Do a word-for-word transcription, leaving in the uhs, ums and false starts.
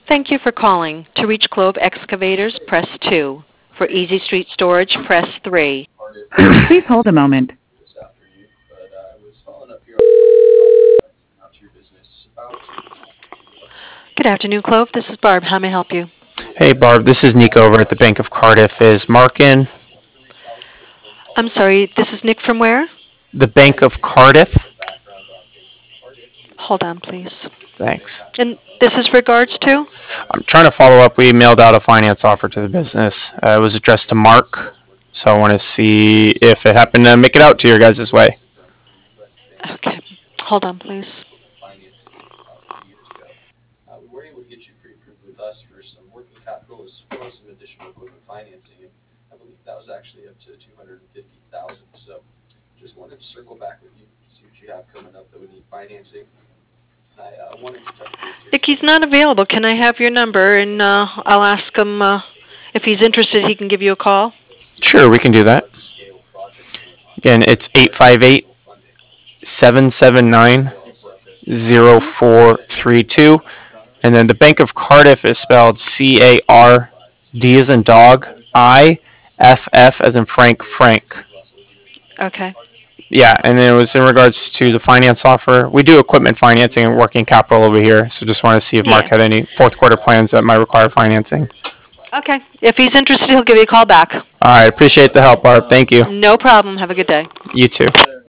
Thank you for calling. To reach Clove Excavators, press two. For Easy Street Storage, press three. Please hold a moment. Good afternoon, Clove. This is Barb. How may I help you? Hey Barb, this is Nick over at the Bank of Cardiff. Is Mark in? I'm sorry, this is Nick from where? The Bank of Cardiff? Hold on, please. Thanks. And this is regards to? I'm trying to follow up. We mailed out a finance offer to the business. Uh, it was addressed to Mark, so I want to see if it happened to make it out to your guys' way. Okay. Hold on, please. Financing, and I believe that was actually up to two hundred fifty thousand dollars. So just wanted to circle back with you, see what you have coming up that would need financing. I uh, wanted to touch base here. Nick, he's not available. Can I have your number, and uh, I'll ask him uh, if he's interested, he can give you a call? Sure, we can do that. Again, it's eight five eight, seven seven nine, zero four three two. And then the Bank of Cardiff is spelled C A R D as in dog, I, F F as in Frank, Frank. Okay. Yeah, and then it was in regards to the finance offer. We do equipment financing and working capital over here, so just wanted to see if Mark Yeah. had any fourth quarter plans that might require financing. Okay. If he's interested, he'll give you a call back. All right, appreciate the help, Barb. Thank you. No problem. Have a good day. You too.